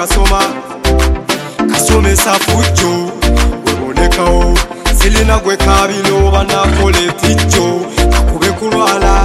kasoma kasomesa fujjo webonekawo silina gwe kabilo banakole tijjo kakube kulwala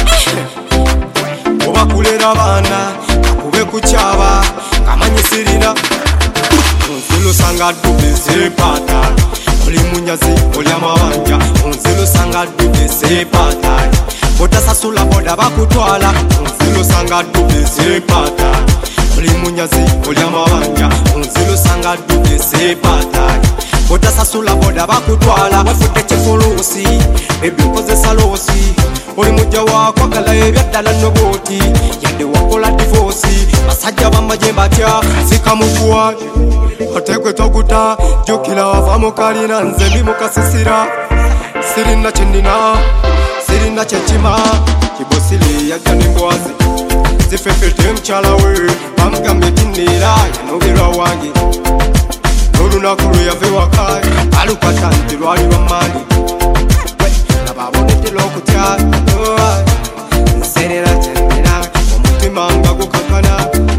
oba kulera baana kakube kukyaba kamanyi sirina onzilo sanga dubeze pata oli munyazi oli amabanja onzilo sanga dubeze pata otasasula boda bakutwala onzilo sanga dubeze pata oli munyazi oli amabanja onzilo sanga dubeze pata otasasula boda bakutwala wafudde kifuluusi ebyokozesa loosi oli mujja wakwagala ebyaddala noboti yadde wakola divosi basajja bamagye batya zikamukuwa atekwe tokuta jukila wava mukalina nze ndi mukasisira sirina kyennina sirina kyekima kibosili yajja nembwazi zifefete mukyala we bamugambye tinera yanogerwa wange n'olunaku lwe yava ewaka alukwata nti lwali lwa maani nababonedde l'okutya nserera kyennina omutima nga gukakana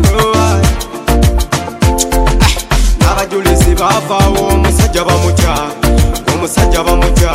n'abajulizi baavaawo omusajja bamutya omusajja bamutya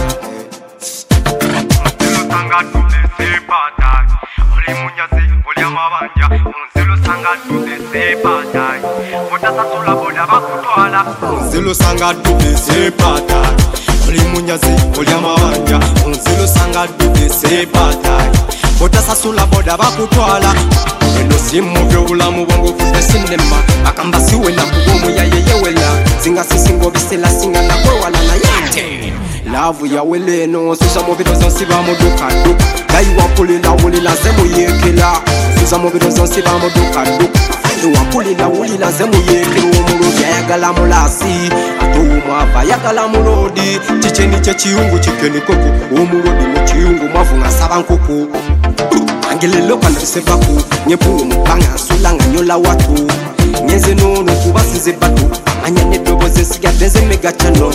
sanga tudese patai oli munyazi oli amabanja onzilo sanga tudese patai otasasula boda bakutwala onzilo sanga tudese patai oli munyazi oli amabanja onzilo sanga tudese patai otasasula boda bakutwala eno simu byobulamu bwangu vudde sinema akamba siwela kubomu yayeyewela singa sisingo bisela singa nakwewala nayate laavu yawele eno suza mubirozo nsiba mudukaduka gayi wampulira wulira nze muyekera suza mubirozo nsiba mudukaduka wampulira wulira nze muyekera omulodi ayagala mulasi ate omwava ayagala mulodi kikeni kyekiyungu kikeni koko omulodi mu kiyungu mwavu ngasaba nkoko angelelo kanasevaku nyepungu mupanga nsula nga nyola watu nyenze nono kubasize batu amanya nedoboze nsigadde nze mega chano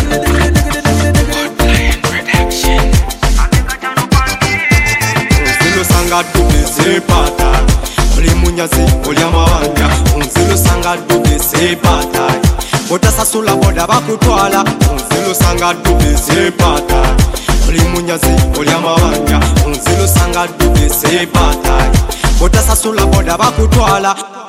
sanga dubeze pata oli munyazi oli amabanja onzilo sanga dubeze pata otasasula boda bakutwala onzilo sanga dubeze pata oli munyazi oli amabanja onzilo sanga dubeze pata otasasula boda bakutwala